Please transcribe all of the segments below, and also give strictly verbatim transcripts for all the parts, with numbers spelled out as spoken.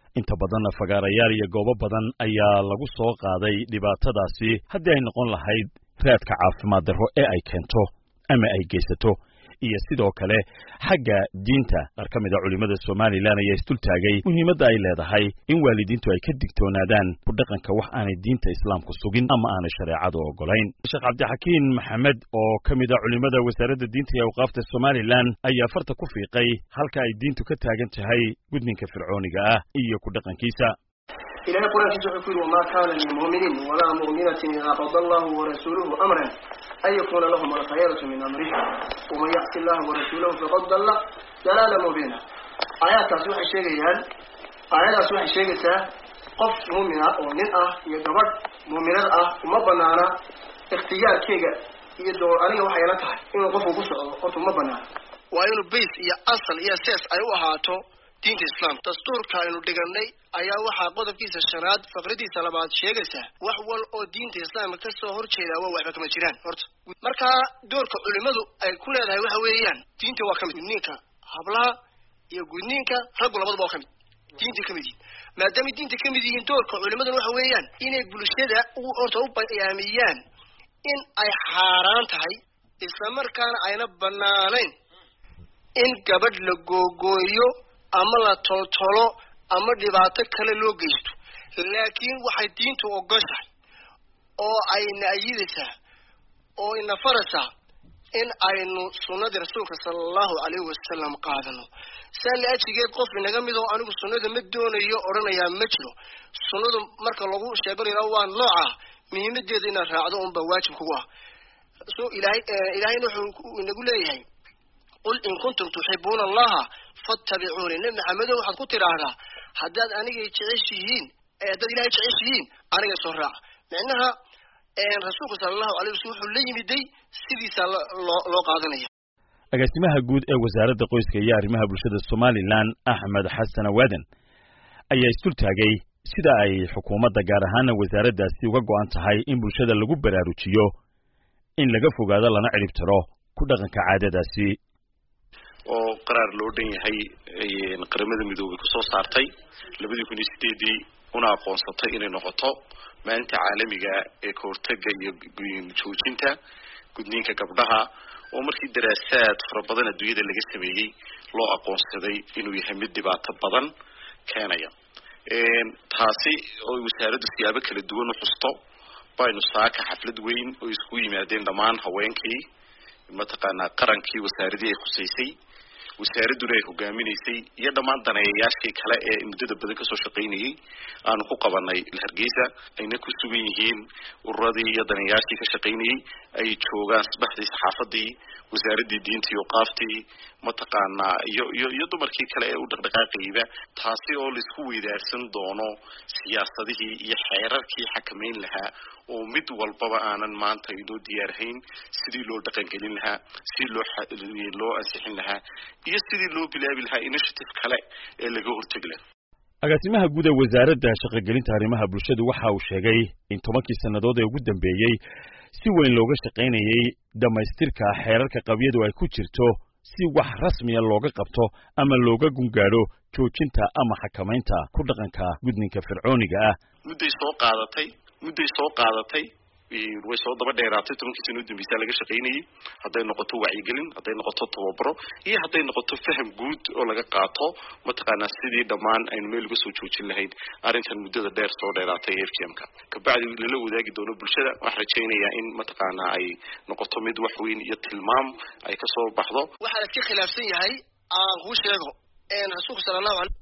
inta badan fagaarayaal iyo goobo badan ayaa lagu soo qaaday dhibaatadaasi haddii ay noqon lahayd raadka caafimaad darro ee ay keento ama ay geysato iyo sidoo kale xagga diinta qaar ka mid ah culimada Soomaaliland ayaa istul taagay muhiimadda ay leedahay in waalidiintu ay ka digtoonaadaan ku dhaqanka wax aanay diinta islaamku sugin ama aanay shareecadu ogolayn Sheekh Cabdixakiin Maxamed oo ka mid ah culimada wasaaradda diinta iyo awqaafta Soomaaliland ayaa farta ku fiiqay halka ay diintu ka taagan tahay gudninka fircooniga ah iyo ku dhaqankiisa إلى قرآن يقول وما كان للمؤمن ولا مؤمنة إذا قضى الله ورسوله أمرا أن يكون لهم الخيرة من أمرهم ومن يعص الله ورسوله فقد ضل ضلالا مبينا آيات سوح الشيء آيات سوح الشيء قف مؤمنة ومنأة يدبر مؤمنة وما بنانا اختيار كيجا يدور عليه وحياتها إنه قف وقصة قف ما بنانا وأيون بيت يا أصل يا سيس أيوة هاتو دين الإسلام دستور كانوا دجني ayaa waxa qodobkiisa shanaad faqradiisa labaad sheegaysa wax wal oo diinta islaamka ka soo horjeeda waa waxba kama jiraan horta marka doorka culimadu ay ku leedahay waxa weeyaan diinta waa kamid ninka hablaha iyo gudniinka rag labadaba waa kamid diinta kamid maadaama diinta kamid yihiin doorka culimadu waxa weeyaan inay bulshada u horta u bayaamiyaan in ay xaraan tahay isla markaana ayna banaanayn in gabadh la googooyo ama la toltolo ama dhibaato kale loo geysto laakiin waxay diintu ogoshahay oo ay naayidaysaa oo ina farasa in aynu sunnada rasuulka sallallahu alayhi wasallam qaadano sal ajigeed qof inaga mid oo anigu sunnada ma doonayo oranaya ma jiro sunnadu marka lagu sheeganayo waa nooca muhiimadeeda in raacdo un ba waajib kugu ah soo ilaahay ilaahay wuxuu inagu leeyahay qul in kuntum tuhibbuna allaha fattabi'uni nabi waxaad ku tiraahdaa haddaad aniga jeceshihiin ee dad ilaahay jeceshihiin aniga soo raac macnaha ee rasuulka sallallahu alayhi wasallam wuxuu la yimiday sidiisa loo qaadanaya agaasimaha guud ee wasaaradda qoyska iyo arrimaha bulshada Soomaaliland Axmed Xasan Waadan ayaa istul taagay sida ay xukuumadda gaar ahaan wasaaraddaasi uga go'an tahay in bulshada lagu baraarujiyo in laga fogaado lana cirib tiro ku dhaqanka caadadaasi oo qaraar loo dhan yahay qaramada midoobay ku soo saartay laba kun iyo sideed una aqoonsatay inay noqoto maalinta caalamiga ee ka hortagga iyo joojinta gudniinka gabdhaha oo markii daraasaad fara badan adduunyada laga sameeyay loo aqoonsaday inuu yahay mid dhibaato badan keenaya ee taasi oo wasaaraddu siyaabo kala duwan u xusto baynu saaka xaflad weyn oo isku yimaadeen dhamaan haweenkii mataqaana qarankii wasaaradii ay khuseysay wasaaraduna ay hogaaminaysay iyo dhamaan daneeyayaashii kale ee muddada badan ka soo shaqeynayay aanu ku qabanay Hargeysa ayna ku sugan yihiin ururadii iyo daneeyayaashii ka shaqeynayay ay joogaan sabaxdii saxaafadii wasaaradii diinta iyo qaaftii mataqaana iyo iyo dumarkii kale ee u dhaqdhaqaaqayba taasi oo la isku weydaarsan doono siyaasadihii iyo xeerarkii xakameyn lahaa oo mid walbaba aanan maanta inoo diyaarhayn sidii loo dhaqan gelin lahaa sidii loo loo ansixin lahaa iyo sidii loo bilaabi lahaa initiative kale ee laga hortagi lahaa agaasimaha guud ee wasaaradda shaqagelinta arrimaha bulshadu waxa uu sheegay in tobankii sanadood ee ugu dambeeyay si weyn looga shaqeynayay dhamaystirka xeerarka qabyadu ay ku jirto si wax rasmi ah looga qabto ama looga gungaaro joojinta ama xakamaynta ku dhaqanka gudniinka fircooniga ah mudday soo qaadatay mudday soo qaadatay way soo daba dheeraatay tobankii sano dambiisa laga shaqeynayay haday noqoto wacyigelin haday noqoto tababaro iyo haday noqoto faham guud oo laga qaato mataqaana sidii dhamaan aynu meel uga soo joojin lahayn arintan muddada dheer soo dheeraatay F G M-ka ka bacdi la wadaagi doono bulshada wax rajaynayaa in mataqaana ay noqoto mid wax weyn iyo tilmaam ay ka soo baxdo waxa la iska khilaafsan yahay aan ku sheego ee rasuulka sallallahu alayhi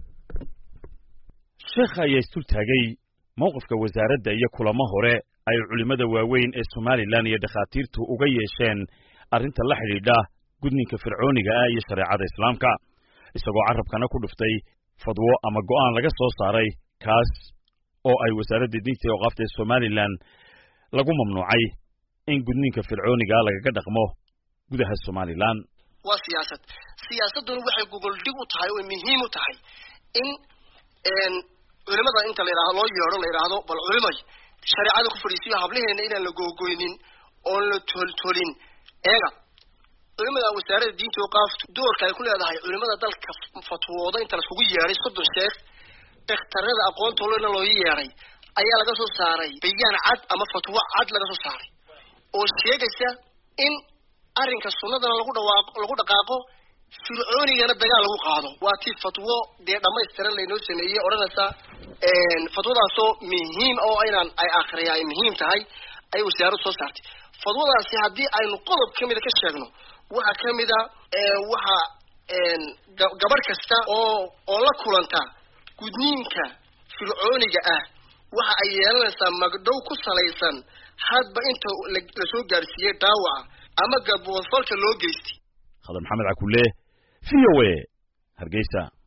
sheekh ayaa istul taagay mowqifka wasaaradda iyo kulamo hore ay culimada waaweyn ee Soomaaliland iyo dhaqaatiirtu uga yeesheen arinta la xiriidha gudniinka fircooniga ah iyo shareecada islaamka isagoo carabkana ku dhuftay fadwo ama go'aan laga soo saaray kaas oo ay wasaaradda diinta iyo awqaafta Soomaaliland lagu mamnuucay in gudniinka fircooniga laga dhaqmo gudaha Soomaaliland waa siyaasad siyaasaduna waxay gogol dhig u tahay oo muhiim u tahay in een culimada inta la yiraahdo loo yeero la yiraahdo bal culimay shariicada ku fariisiyo hablaheena inaan la googooynin oo la toltolin eega culimada wasaaradda diinta iyo qaaftu doorka ay ku leedahay culimada dalka fatwooda inta la isugu yeeray soddon sheekh ikhtarada aqoonta loo loo yeeray ayaa laga soo saaray bayaan cad ama fatwa cad laga soo saaray oo sheegaysa in arrinka sunnada lagu dhawaaqo lagu dhaqaaqo fircoonigana dagaal lagu qaado waa tii fatwo dee dhamaystiran leeynoo sameeyay oranaysa een fatwadaasoo muhiim oo inaan ay akhriyaa ay muhiim tahay ay wasaaraddu soo saartay fatwadaasi haddii aynu qodob kamid ka sheegno waxa kamid ah ee waxa een gabar kasta oo oo la kulanta gudniinka fircooniga ah waxa ay yeelanaysaa magdhow ku salaysan hadba inta la soo gaarsiiyay dhaawaca ama gabowfalka loo geystay خادم محمد عكولة في وي هرجيسا